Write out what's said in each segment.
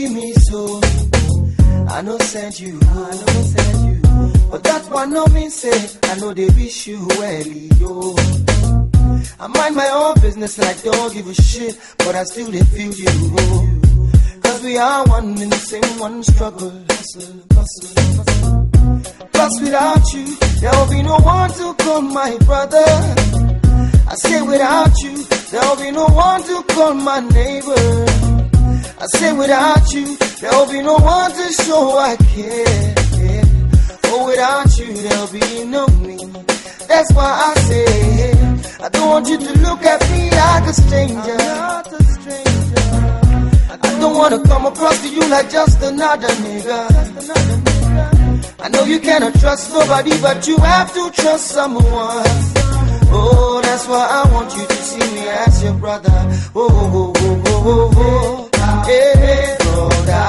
see me so, I know send you, but that one no mean say, I know they wish you well, yo. I mind my own business like don't give a shit, but I still they feel you, cause we are one in the same one struggle, hustle, hustle, hustle. Plus without you, there'll be no one to call my brother. I say without you, there'll be no one to call my neighbor. I say without you, there'll be no one to show I care. Oh, without you, there'll be no me. That's why I say, I don't want you to look at me like a stranger. I'm not a stranger. I don't want to come across to you like just another nigga. I know you cannot trust nobody, but you have to trust someone. Oh, that's why I want you to see me as your brother. Oh, oh, oh, oh, oh, oh. Yeah, brother.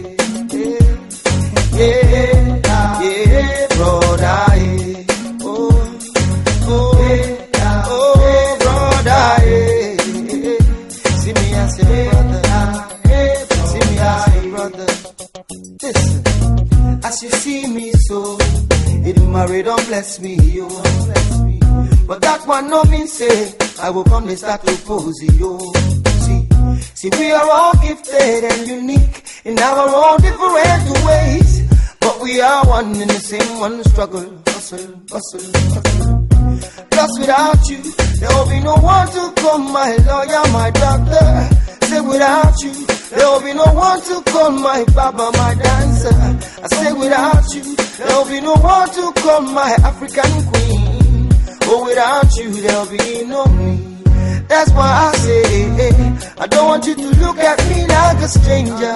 Yeah, yeah, brother. Oh, oh, oh, brother. See me as your brother. See me as your brother. Listen, as you see me so, it marry don't bless me, yo. But that one no mean say I will come and start to pose, yo. See, we are all gifted and unique in our own different ways, but we are one in the same one struggle, hustle, hustle, hustle. Plus without you, there will be no one to call my lawyer, my doctor. Say without you, there will be no one to call my baba, my dancer. I say without you, there will be no one to call my African queen. Oh, without you, there'll be no me. That's why I say, I don't want you to look at me like a stranger.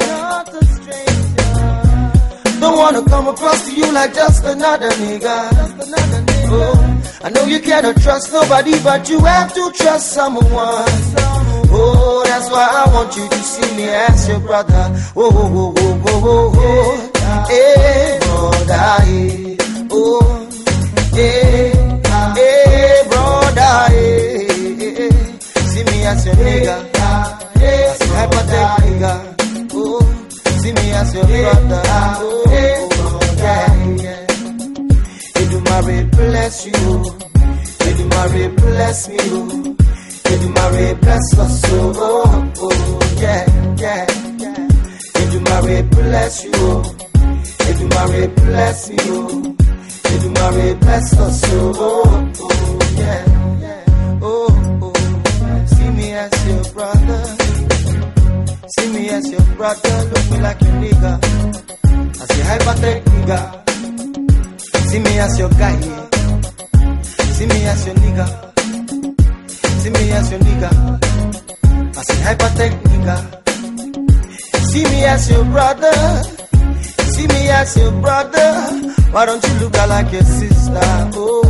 Don't want to come across to you like just another nigga. Oh, I know you cannot trust nobody, but you have to trust someone. Oh, that's why I want you to see me as your brother. Oh, oh, oh, oh, oh, oh. Hey, brother, hey. Oh, hey. Hey, brother, hey, see me as your nigga, as your hypothetical nigga. Oh, see me as your brother. Oh, yeah, yeah. Edumare bless you, Edumare bless me, Edumare bless us, oh, yeah, yeah, yeah. Edumare bless you, Edumare bless me, Edumare bless us, oh, yeah, yeah, oh, see me as your brother, see me as your brother, look me like your nigga, as your hypertech nigga, see me as your guy, yeah. See me as your nigga, see me as your nigga, as your hypertech nigga, see me as your brother. See me as your brother. Why don't you look like your sister? Oh.